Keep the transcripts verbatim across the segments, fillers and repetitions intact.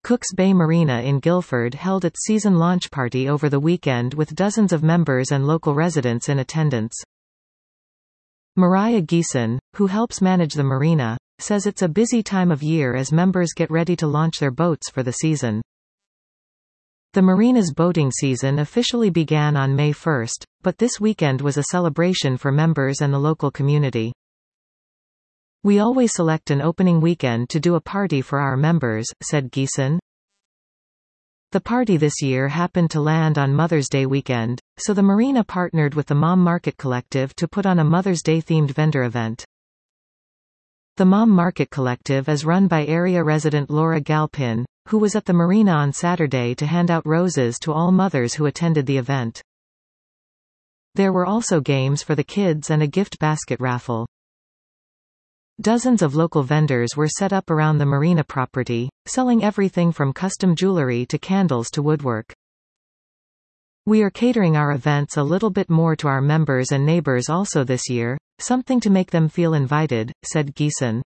Cooks Bay Marina in Guildford held its season launch party over the weekend with dozens of members and local residents in attendance. Mariah Geeson, who helps manage the marina, says it's a busy time of year as members get ready to launch their boats for the season. The marina's boating season officially began on May first, but this weekend was a celebration for members and the local community. "We always select an opening weekend to do a party for our members," said Geeson. The party this year happened to land on Mother's Day weekend, so the marina partnered with the Mom Market Collective to put on a Mother's Day themed vendor event. The Mom Market Collective is run by area resident Laura Galpin, who was at the marina on Saturday to hand out roses to all mothers who attended the event. There were also games for the kids and a gift basket raffle. Dozens of local vendors were set up around the marina property, selling everything from custom jewelry to candles to woodwork. "We are catering our events a little bit more to our members and neighbors also this year, something to make them feel invited," said Geeson.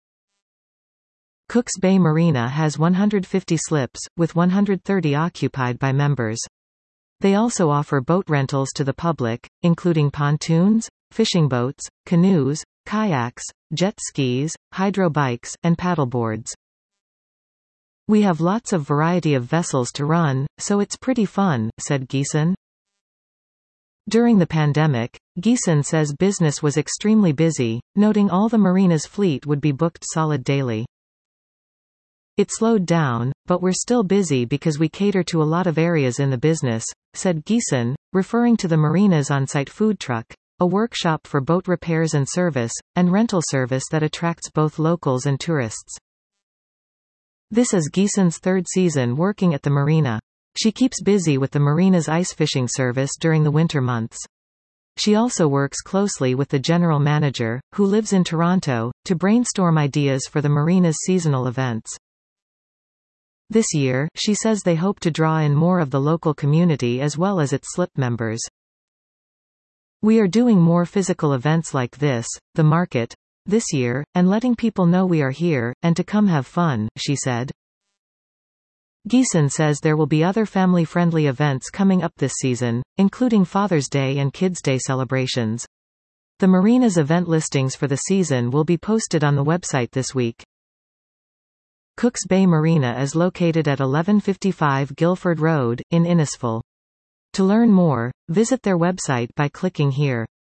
Cooks Bay Marina has one hundred fifty slips, with one hundred thirty occupied by members. They also offer boat rentals to the public, including pontoons, fishing boats, canoes, kayaks, jet skis, hydro bikes, and paddleboards. "We have lots of variety of vessels to run, so it's pretty fun," said Geeson. During the pandemic, Geeson says business was extremely busy, noting all the marina's fleet would be booked solid daily. "It slowed down, but we're still busy because we cater to a lot of areas in the business," said Geeson, referring to the marina's on-site food truck, a workshop for boat repairs and service, and rental service that attracts both locals and tourists. This is Geeson's third season working at the marina. She keeps busy with the marina's ice fishing service during the winter months. She also works closely with the general manager, who lives in Toronto, to brainstorm ideas for the marina's seasonal events. This year, she says they hope to draw in more of the local community as well as its slip members. "We are doing more physical events like this, the market, this year, and letting people know we are here, and to come have fun," she said. Geeson says there will be other family-friendly events coming up this season, including Father's Day and Kids' Day celebrations. The marina's event listings for the season will be posted on the website this week. Cooks Bay Marina is located at eleven fifty-five Guildford Road, in Innisfil. To learn more, visit their website by clicking here.